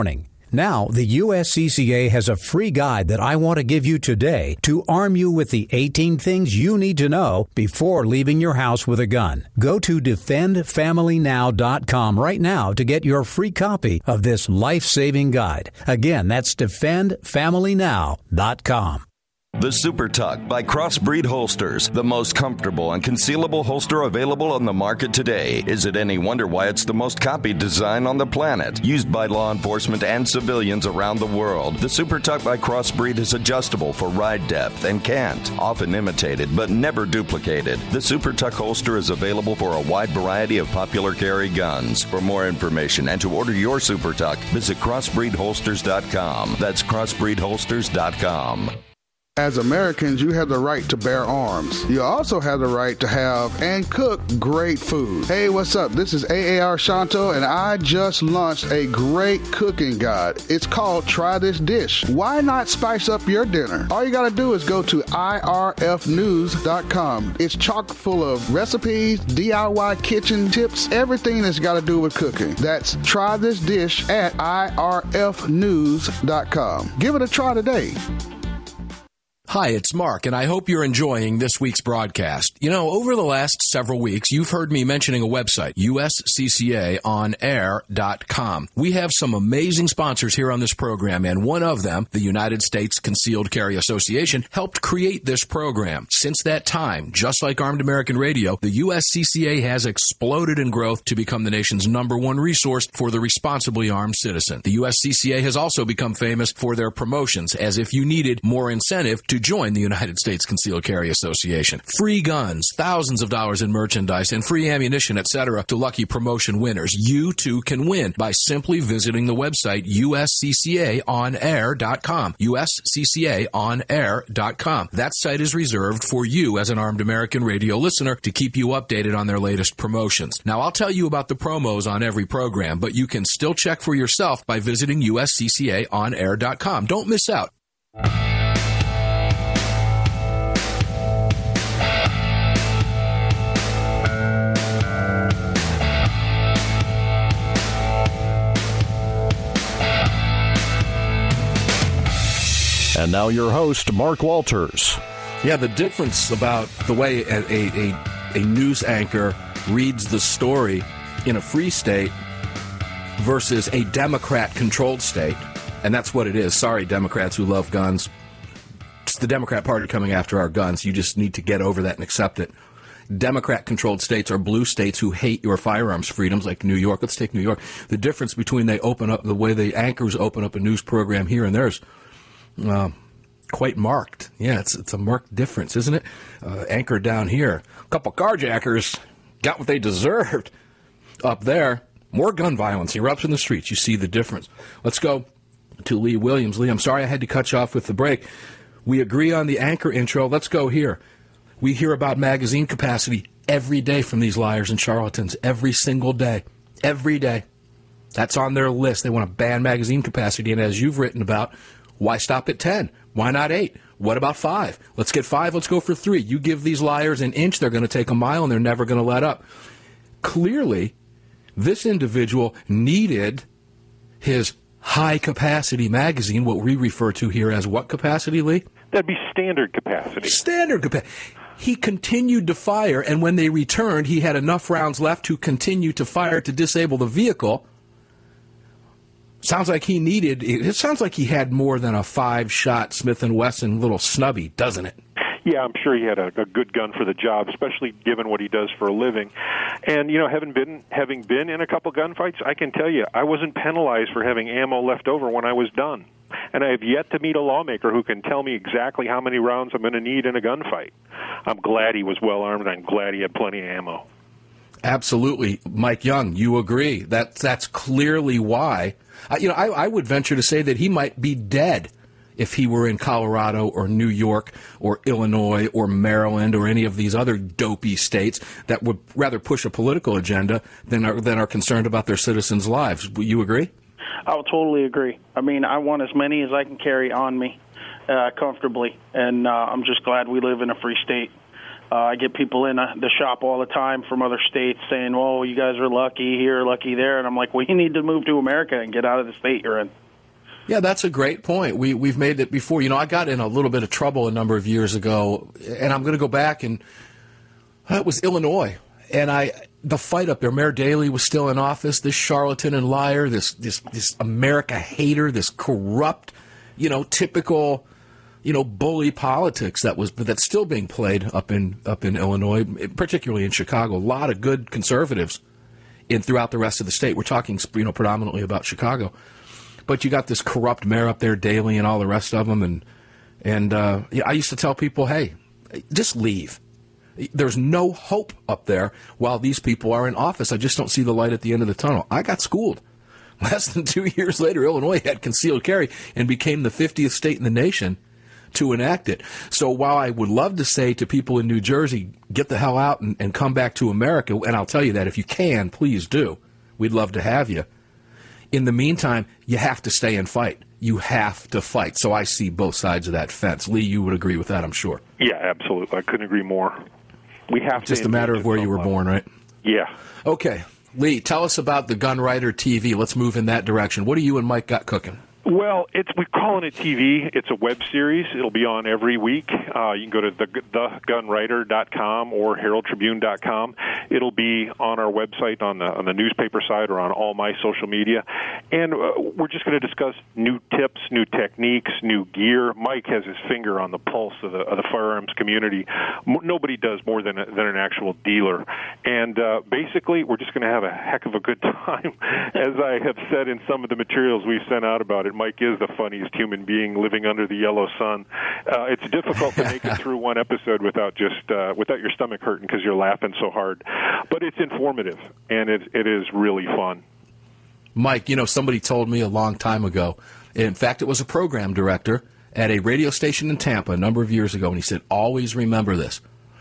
Now, the U S C C A has a free guide that I want to give you today to arm you with the eighteen things you need to know before leaving your house with a gun. Go to defend family now dot com right now to get your free copy of this life-saving guide. Again, that's defend family now dot com. The Super Tuck by Crossbreed Holsters, the most comfortable and concealable holster available on the market today. Is it any wonder why it's the most copied design on the planet? Used by law enforcement and civilians around the world, the Super Tuck by Crossbreed is adjustable for ride depth and cant, often imitated but never duplicated. The Super Tuck holster is available for a wide variety of popular carry guns. For more information and to order your Super Tuck, visit crossbreed holsters dot com. That's crossbreed holsters dot com. As Americans, you have the right to bear arms. You also have the right to have and cook great food. Hey, what's up? This is A A R Shanto, and I just launched a great cooking guide. It's called Try This Dish. Why not spice up your dinner? All you got to do is go to I R F news dot com. It's chock full of recipes, D I Y kitchen tips, everything that's got to do with cooking. That's Try This Dish at I R F news dot com. Give it a try today. Hi, it's Mark, and I hope you're enjoying this week's broadcast. You know, over the last several weeks, you've heard me mentioning a website, U S C C A on air dot com. We have some amazing sponsors here on this program, and one of them, the United States Concealed Carry Association, helped create this program. Since that time, just like Armed American Radio, the U S C C A has exploded in growth to become the nation's number one resource for the responsibly armed citizen. The U S C C A has also become famous for their promotions, as if you needed more incentive to join the United States Concealed Carry Association. Free guns, thousands of dollars in merchandise, and free ammunition, et cetera to lucky promotion winners. You too can win by simply visiting the website U S C C A on air dot com. U S C C A on air dot com. That site is reserved for you as an Armed American Radio listener to keep you updated on their latest promotions. Now, I'll tell you about the promos on every program, but you can still check for yourself by visiting U S C C A on air dot com. Don't miss out. And now your host, Mark Walters. Yeah, the difference about the way a, a, a, a news anchor reads the story in a free state versus a Democrat-controlled state, and that's what it is. Sorry, Democrats who love guns. It's the Democrat Party coming after our guns. You just need to get over that and accept it. Democrat-controlled states are blue states who hate your firearms freedoms, like New York. Let's take New York. The difference between they open up, the way the anchors open up a news program here and there's Uh, quite marked. Yeah, it's it's a marked difference, isn't it? Uh, anchor down here, a couple carjackers got what they deserved. Up there, more gun violence erupts in the streets. You see the difference. Let's go to Lee Williams. Lee, I'm sorry I had to cut you off with the break. We agree on the anchor intro. Let's go here. We hear about magazine capacity every day from these liars and charlatans. Every single day. Every day. That's on their list. They want to ban magazine capacity. And as you've written about, why stop at ten? Why not eight? What about five? Let's get five. Let's go for three. You give these liars an inch, they're going to take a mile, and they're never going to let up. Clearly, this individual needed his high-capacity magazine, what we refer to here as what capacity, Lee? That'd be standard capacity. Standard capacity. He continued to fire, and when they returned, he had enough rounds left to continue to fire to disable the vehicle. Sounds like he needed, it sounds like he had more than a five-shot Smith and Wesson little snubby, doesn't it? Yeah, I'm sure he had a, a good gun for the job, especially given what he does for a living. And, you know, having been having been in a couple gunfights, I can tell you, I wasn't penalized for having ammo left over when I was done. And I have yet to meet a lawmaker who can tell me exactly how many rounds I'm going to need in a gunfight. I'm glad he was well-armed, and I'm glad he had plenty of ammo. Absolutely. Mike Young, you agree. That, that's clearly why. Uh, you know, I, I would venture to say that he might be dead if he were in Colorado or New York or Illinois or Maryland or any of these other dopey states that would rather push a political agenda than are, than are concerned about their citizens' lives. You agree? I would totally agree. I mean, I want as many as I can carry on me uh, comfortably, and uh, I'm just glad we live in a free state. Uh, I get people in uh, the shop all the time from other states saying, well, you guys are lucky here, lucky there. And I'm like, well, you need to move to America and get out of the state you're in. Yeah, that's a great point. We, we've made it before. You know, I got in a little bit of trouble a number of years ago, and I'm going to go back, and it was Illinois. And I, the fight up there, Mayor Daley was still in office, this charlatan and liar, this, this, this America hater, this corrupt, you know, typical, you know, bully politics that was, that's still being played up in, up in Illinois, particularly in Chicago. A lot of good conservatives in throughout the rest of the state. We're talking, you know, predominantly about Chicago. But you got this corrupt mayor up there, Daley, and all the rest of them. And and uh, yeah, I used to tell people, hey, just leave. There's no hope up there while these people are in office. I just don't see the light at the end of the tunnel. I got schooled. Less than two years later, Illinois had concealed carry and became the fiftieth state in the nation to enact it. So while I would love to say to people in New Jersey, get the hell out and, and come back to America, and I'll tell you that if you can, please do. We'd love to have you. In the meantime, you have to stay and fight. You have to fight. So I see both sides of that fence. Lee, you would agree with that, I'm sure. Yeah, absolutely. I couldn't agree more. We have it's just to a matter of where you were born, right? Yeah. Okay. Lee, tell us about the Gun Writer T V. Let's move in that direction. What do you and Mike got cooking? Well, it's we call it a T V. It's a web series. It'll be on every week. Uh, you can go to the, the gun writer dot com or herald tribune dot com. It'll be on our website, on the on the newspaper side, or on all my social media. And uh, we're just going to discuss new tips, new techniques, new gear. Mike has his finger on the pulse of the, of the firearms community. M- nobody does more than a, than an actual dealer. And uh, basically, we're just going to have a heck of a good time. As I have said in some of the materials we've sent out about it, Mike is the funniest human being living under the yellow sun. Uh, it's difficult to make it through one episode without just uh, without your stomach hurting because you're laughing so hard. But it's informative, and it it is really fun. Mike, you know, somebody told me a long time ago, in fact, it was a program director at a radio station in Tampa a number of years ago, and he said, always remember this.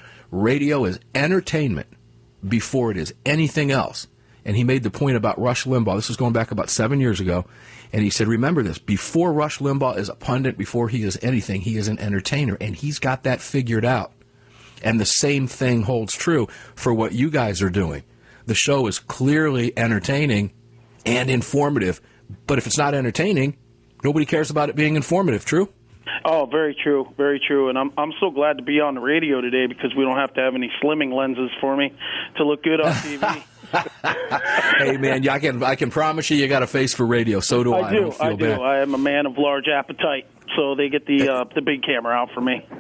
Radio is entertainment before it is anything else. And he made the point about Rush Limbaugh. This was going back about seven years ago. And he said, remember this, before Rush Limbaugh is a pundit, before he is anything, he is an entertainer. And he's got that figured out. And the same thing holds true for what you guys are doing. The show is clearly entertaining and informative. But if it's not entertaining, nobody cares about it being informative, true? Oh, very true, very true. And I'm I'm so glad to be on the radio today because we don't have to have any slimming lenses for me to look good on T V. Hey, man, I can I can promise you you got a face for radio. So do I. I do, don't feel I do. bad. I am a man of large appetite, so they get the uh, the big camera out for me.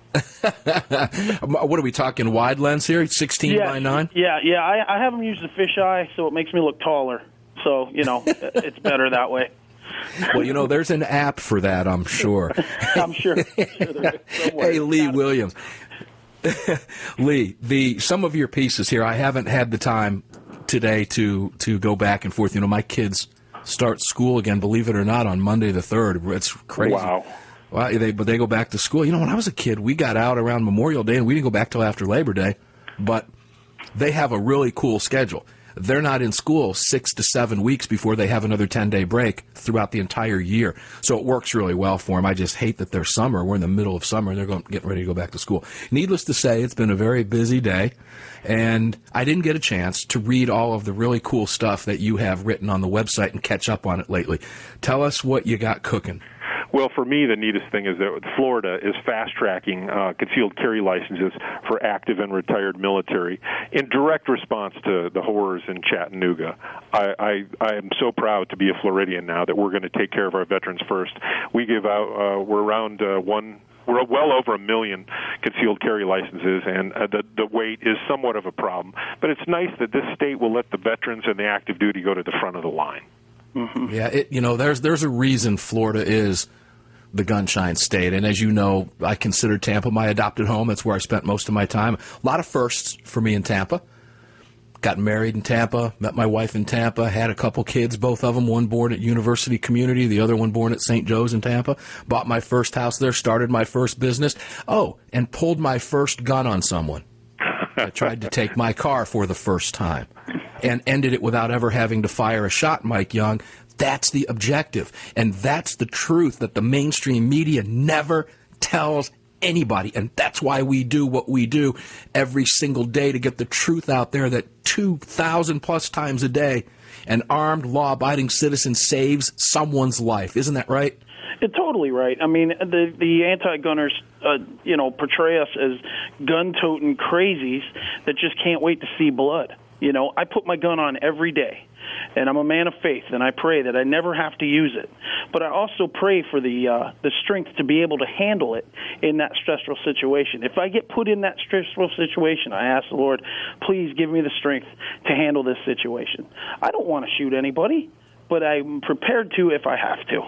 What are we talking, wide lens here, sixteen yeah, by nine? Yeah, yeah. I, I have them use the fisheye, so it makes me look taller. So, you know, it's better that way. Well, you know, there's an app for that, I'm sure. I'm sure. I'm sure Hey, Lee Williams. Lee, the some of your pieces here, I haven't had the time today to, to go back and forth. You know, my kids start school again, believe it or not, on Monday the third. It's crazy. Wow. Well, they, but they go back to school. You know, when I was a kid, we got out around Memorial Day, and we didn't go back till after Labor Day. But they have a really cool schedule. They're not in school six to seven weeks before they have another ten-day break throughout the entire year. So it works really well for them. I just hate that they're summer. We're in the middle of summer, and they're going, getting ready to go back to school. Needless to say, it's been a very busy day, and I didn't get a chance to read all of the really cool stuff that you have written on the website and catch up on it lately. Tell us what you got cooking. Well, for me, the neatest thing is that Florida is fast-tracking uh, concealed carry licenses for active and retired military in direct response to the horrors in Chattanooga. I, I, I am so proud to be a Floridian now that we're going to take care of our veterans first. We give out, uh, we're around uh, one, we're well over a million concealed carry licenses, and uh, the, the wait is somewhat of a problem. But it's nice that this state will let the veterans and the active duty go to the front of the line. Mm-hmm. Yeah, it, you know, there's there's a reason Florida is the gunshine state. And as you know, I consider Tampa my adopted home. That's where I spent most of my time. A lot of firsts for me in Tampa. Got married in Tampa, met my wife in Tampa, had a couple kids, both of them, one born at University Community, the other one born at Saint Joe's in Tampa. Bought my first house there, started my first business. Oh, and pulled my first gun on someone. I tried to take my car for the first time and ended it without ever having to fire a shot, Mike Young. That's the objective, and that's the truth that the mainstream media never tells anybody, and that's why we do what we do every single day to get the truth out there that two thousand plus times a day, an armed, law-abiding citizen saves someone's life. Isn't that right? It's totally right. I mean, the the anti-gunners, uh, you know, portray us as gun-toting crazies that just can't wait to see blood. You know, I put my gun on every day, and I'm a man of faith, and I pray that I never have to use it. But I also pray for the uh, the strength to be able to handle it in that stressful situation. If I get put in that stressful situation, I ask the Lord, please give me the strength to handle this situation. I don't want to shoot anybody, but I'm prepared to if I have to.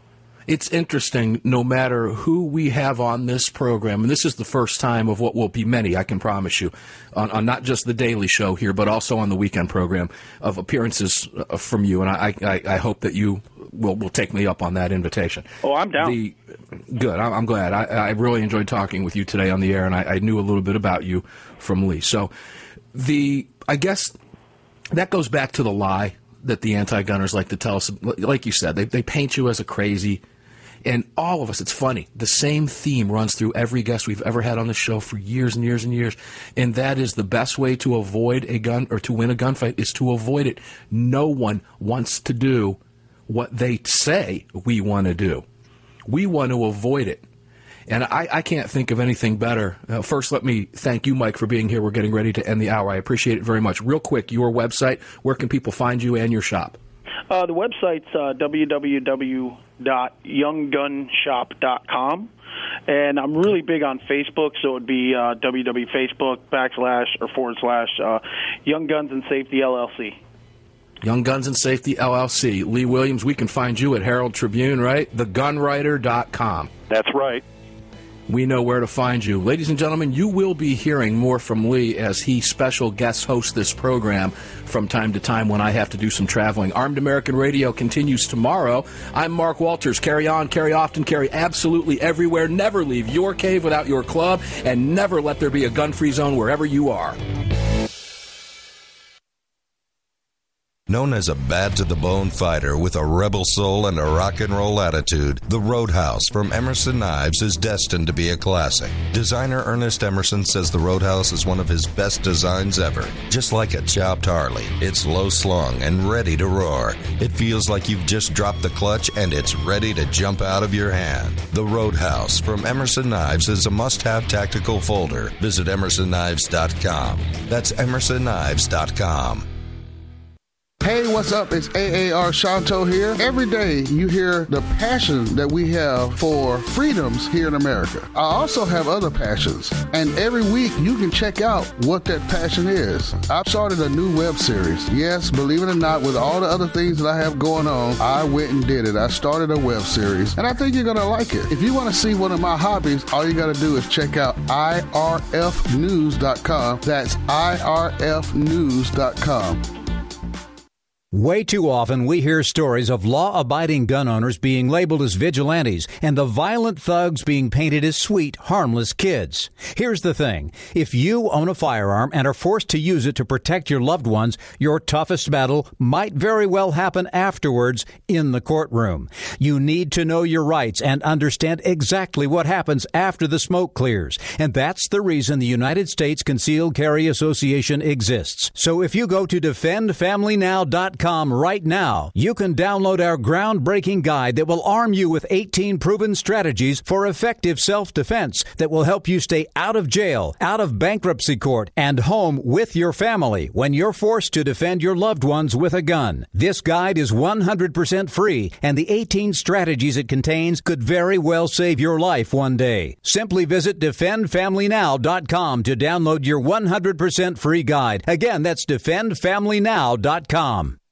It's interesting, no matter who we have on this program, and this is the first time of what will be many, I can promise you, on, on not just the Daily Show here, but also on the weekend program, of appearances uh, from you, and I, I, I hope that you will, will take me up on that invitation. Oh, I'm down. The, good, I'm, I'm glad. I, I really enjoyed talking with you today on the air, and I, I knew a little bit about you from Lee. So the I guess that goes back to the lie that the anti-gunners like to tell us. Like you said, they, they paint you as a crazy. And all of us, it's funny, the same theme runs through every guest we've ever had on the show for years and years and years, and that is the best way to avoid a gun or to win a gunfight is to avoid it. No one wants to do what they say we want to do. We want to avoid it. And I, I can't think of anything better. Uh, first, let me thank you, Mike, for being here. We're getting ready to end the hour. I appreciate it very much. Real quick, your website, where can people find you and your shop? Uh, the website's uh, w w w dot young gun shop dot com, and I'm really big on Facebook, so it would be uh, www.facebook backslash or forward slash uh, Young Guns and Safety L L C. Young Guns and Safety L L C. Lee Williams, we can find you at Herald Tribune, right? the gun writer dot com. That's right. We know where to find you. Ladies and gentlemen, you will be hearing more from Lee as he special guest hosts this program from time to time when I have to do some traveling. Armed American Radio continues tomorrow. I'm Mark Walters. Carry on, carry often, carry absolutely everywhere. Never leave your cave without your club, and never let there be a gun-free zone wherever you are. Known as a bad-to-the-bone fighter with a rebel soul and a rock and roll attitude, the Roadhouse from Emerson Knives is destined to be a classic. Designer Ernest Emerson says the Roadhouse is one of his best designs ever. Just like a chopped Harley, it's low-slung and ready to roar. It feels like you've just dropped the clutch and it's ready to jump out of your hand. The Roadhouse from Emerson Knives is a must-have tactical folder. Visit emerson knives dot com. That's emerson knives dot com. Hey, what's up? It's A A R Shanto here. Every day you hear the passion that we have for freedoms here in America. I also have other passions, and every week you can check out what that passion is. I've started a new web series. Yes, believe it or not, with all the other things that I have going on, I went and did it. I started a web series, and I think you're going to like it. If you want to see one of my hobbies, all you got to do is check out I R F news dot com. That's I R F news dot com. Way too often we hear stories of law-abiding gun owners being labeled as vigilantes and the violent thugs being painted as sweet, harmless kids. Here's the thing. If you own a firearm and are forced to use it to protect your loved ones, your toughest battle might very well happen afterwards in the courtroom. You need to know your rights and understand exactly what happens after the smoke clears. And that's the reason the United States Concealed Carry Association exists. So if you go to defend family now dot com right now, you can download our groundbreaking guide that will arm you with eighteen proven strategies for effective self-defense that will help you stay out of jail, out of bankruptcy court, and home with your family when you're forced to defend your loved ones with a gun. This guide is one hundred percent free, and the eighteen strategies it contains could very well save your life one day. Simply visit defend family now dot com to download your one hundred percent free guide. Again, that's defend family now dot com.